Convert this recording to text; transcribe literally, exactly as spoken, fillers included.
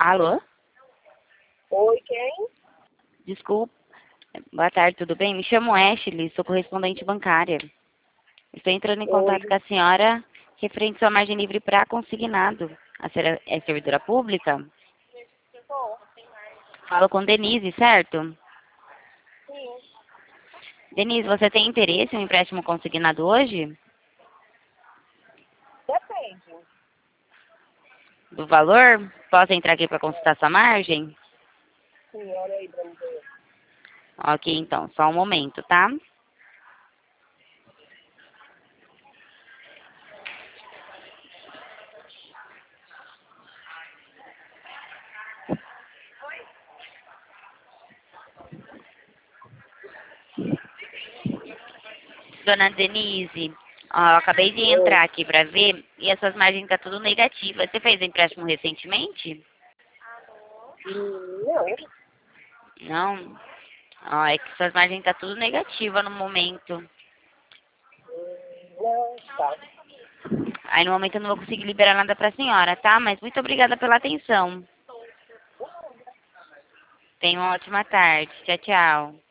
Alô? Oi, quem? Desculpa. Boa tarde, tudo bem? Me chamo Ashley, sou correspondente bancária. Estou entrando em Oi. contato com a senhora referente à sua margem livre para consignado. A senhora é servidora pública? Falo com Denise, certo? Sim, Denise, você tem interesse em um empréstimo consignado hoje? depende. Do valor? Posso entrar aqui para consultar sua margem? Sim, olha aí pra mim ver. Ok, então, só um momento, tá? Dona Denise, ó, eu acabei de Oi. entrar aqui para ver e essas margens tá tudo negativa. Você fez empréstimo recentemente? Hum, Não, Não? Ó, é que suas margens tá tudo negativa no momento. não, tá. Aí no momento eu não vou conseguir liberar nada pra senhora, tá? Mas muito obrigada pela atenção. Tenha uma ótima tarde. Tchau, tchau.